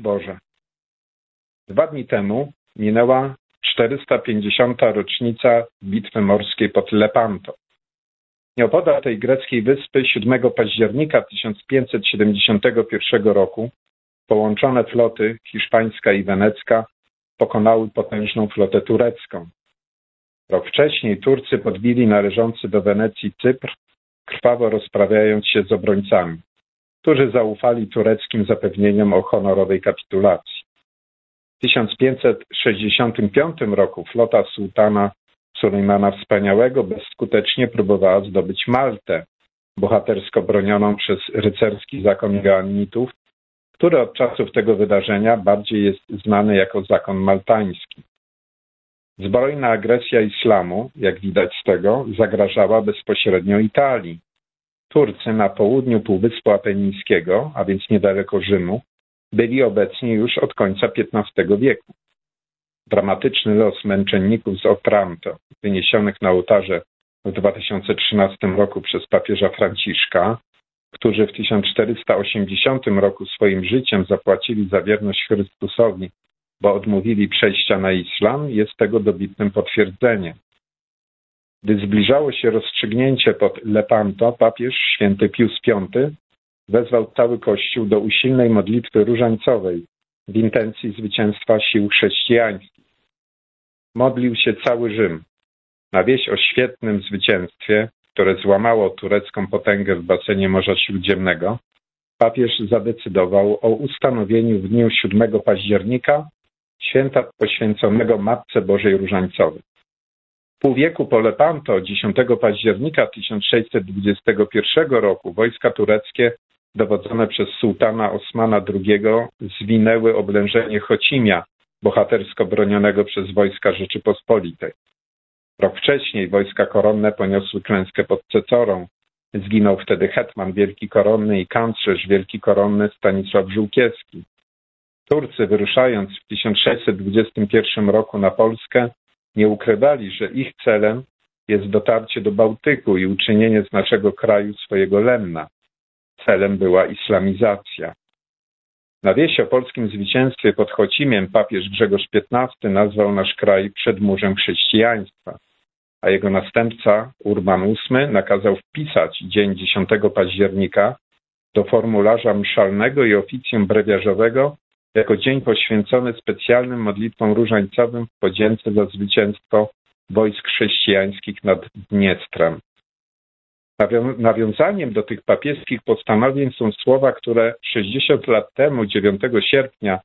Boże! 2 dni temu minęła 450. rocznica bitwy morskiej pod Lepanto. Nieopodal tej greckiej wyspy 7 października 1571 roku połączone floty hiszpańska i wenecka pokonały potężną flotę turecką. Rok wcześniej Turcy podbili należący do Wenecji Cypr, krwawo rozprawiając się z obrońcami, którzy zaufali tureckim zapewnieniom o honorowej kapitulacji. W 1565 roku flota sułtana Sulejmana Wspaniałego bezskutecznie próbowała zdobyć Maltę, bohatersko bronioną przez rycerski zakon Joannitów, który od czasów tego wydarzenia bardziej jest znany jako zakon maltański. Zbrojna agresja islamu, jak widać z tego, zagrażała bezpośrednio Italii. Turcy na południu Półwyspu Apenińskiego, a więc niedaleko Rzymu, byli obecni już od końca XV wieku. Dramatyczny los męczenników z Otranto, wyniesionych na ołtarze w 2013 roku przez papieża Franciszka, którzy w 1480 roku swoim życiem zapłacili za wierność Chrystusowi, bo odmówili przejścia na islam, jest tego dobitnym potwierdzeniem. Gdy zbliżało się rozstrzygnięcie pod Lepanto, papież święty Pius V wezwał cały Kościół do usilnej modlitwy różańcowej w intencji zwycięstwa sił chrześcijańskich. Modlił się cały Rzym. Na wieść o świetnym zwycięstwie, które złamało turecką potęgę w basenie Morza Śródziemnego, papież zadecydował o ustanowieniu w dniu 7 października święta poświęconego Matce Bożej Różańcowej. Pół wieku po Lepanto, 10 października 1621 roku, wojska tureckie dowodzone przez sułtana Osmana II zwinęły oblężenie Chocimia, bohatersko bronionego przez wojska Rzeczypospolitej. Rok wcześniej wojska koronne poniosły klęskę pod Cecorą. Zginął wtedy hetman wielki koronny i kanclerz wielki koronny Stanisław Żółkiewski. Turcy, wyruszając w 1621 roku na Polskę, nie ukrywali, że ich celem jest dotarcie do Bałtyku i uczynienie z naszego kraju swojego lemna. Celem była islamizacja. Na wieść o polskim zwycięstwie pod Chocimiem papież Grzegorz XV nazwał nasz kraj przedmurzem chrześcijaństwa, a jego następca Urban VIII nakazał wpisać dzień 10 października do formularza mszalnego i oficjum brewiarzowego jako dzień poświęcony specjalnym modlitwom różańcowym w podzięce za zwycięstwo wojsk chrześcijańskich nad Dniestrem. Nawiązaniem do tych papieskich postanowień są słowa, które 60 lat temu, 9 sierpnia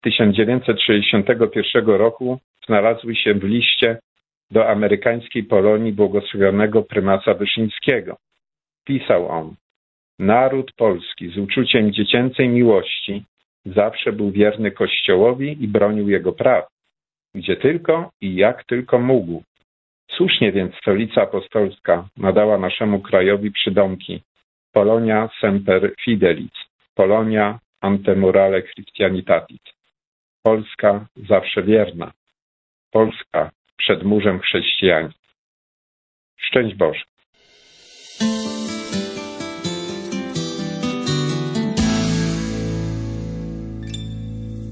1961 roku znalazły się w liście do amerykańskiej Polonii błogosławionego prymasa Wyszyńskiego. Pisał on: naród polski z uczuciem dziecięcej miłości zawsze był wierny Kościołowi i bronił jego praw, gdzie tylko i jak tylko mógł. Słusznie więc Stolica Apostolska nadała naszemu krajowi przydomki Polonia semper fidelis, Polonia ante morale Christianitatis. Polska zawsze wierna. Polska przed murzem chrześcijaństwa. Szczęść Boże.